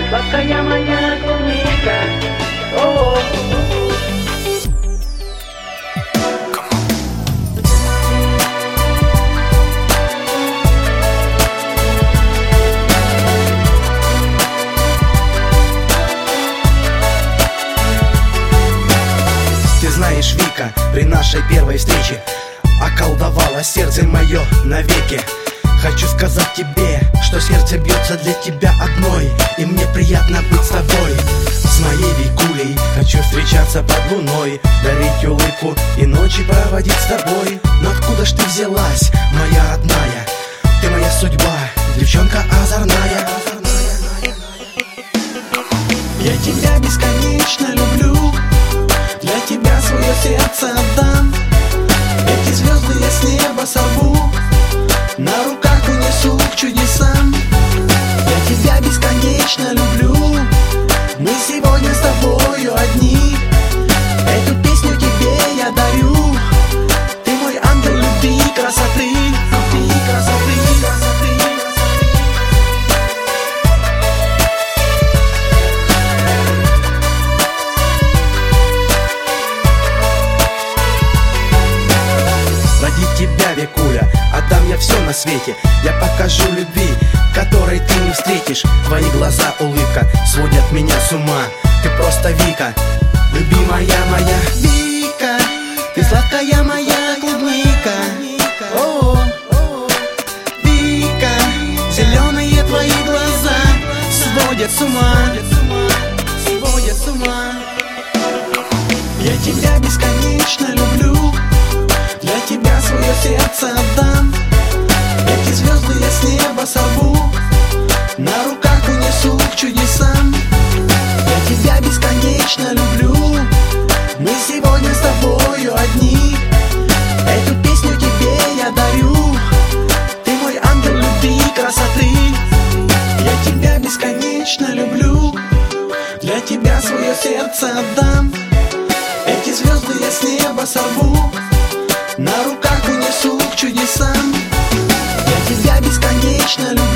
Сладкая моя клубника. О-о-о. Ты знаешь, Вика, при нашей первой встрече околдовала сердце мое навеки. Хочу сказать тебе, что сердце бьется для тебя одной, и мне приятно быть с тобой. С моей Викулей хочу встречаться под луной, дарить улыбку и ночи проводить с тобой. Но откуда ж ты взялась, моя родная? Ты моя судьба, девчонка озорная. Я тебя бесконечно люблю, для тебя свое сердце отдам. Эти звезды я с неба сорву, на руках унесу к чудесам. Я тебя бесконечно люблю, мы сегодня с тобою одни. Эту песню тебе я дарю, ты мой ангел любви, красоты, любви, красоты, красоты. Ради тебя, Викуля, отдам я все на свете. Я покажу любви, которой ты не встретишь. Твои глаза, улыбка сводят меня с ума. Ты просто Вика, любимая моя. Вика, ты сладкая моя клубника. О-о. Вика, зеленые твои глаза сводят с ума, сводят с ума. Я тебя бесконечно люблю, для тебя свое сердце отдам. Эти звезды я с неба сорву, на руках унесу к чудесам. Я тебя бесконечно люблю, мы сегодня с тобою одни. Эту песню тебе я дарю, ты мой ангел любви, красоты. Я тебя бесконечно люблю, для тебя свое сердце отдам. Эти звезды я с неба сорву, на руках унесу к чудесам. Я тебя бесконечно люблю.